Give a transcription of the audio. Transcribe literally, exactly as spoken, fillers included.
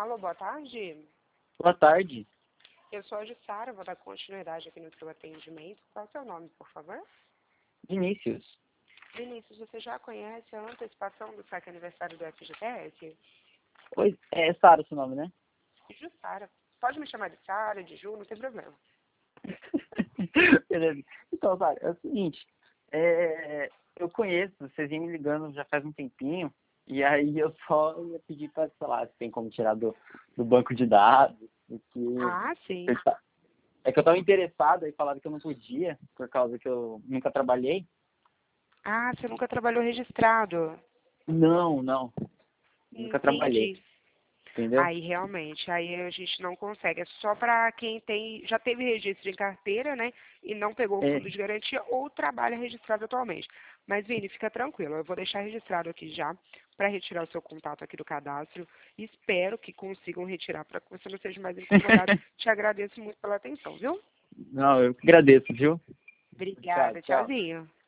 Alô, boa tarde. Boa tarde. Eu sou a Jussara, vou dar continuidade aqui no seu atendimento. Qual é o seu nome, por favor? Vinícius. Vinícius, você já conhece a antecipação do saque aniversário do F G T S? Oi, é Sara seu nome, né? Jussara. Pode me chamar de Sara, de Ju, não tem problema. Beleza. Então, Sara, é o seguinte, é, eu conheço, vocês vêm me ligando já faz um tempinho, e aí eu só ia pedir para, sei lá, se tem como tirar do, do banco de dados, porque Ah, sim. eu ta- é que eu estava interessado, aí falaram que eu não podia, por causa que eu nunca trabalhei. Ah, você nunca trabalhou registrado. Não, não, nunca trabalhei, Entendi. entendeu? Aí realmente, aí a gente não consegue. É só para quem tem, já teve registro em carteira, né? E não pegou o É, fundo de garantia ou trabalha registrado atualmente. Mas, Vini, fica tranquilo. Eu vou deixar registrado aqui já para retirar o seu contato aqui do cadastro. Espero que consigam retirar para que você não seja mais incomodado. Te agradeço muito pela atenção, viu? não, eu que agradeço, viu? Tchau, Obrigada. tchau. Tchauzinho.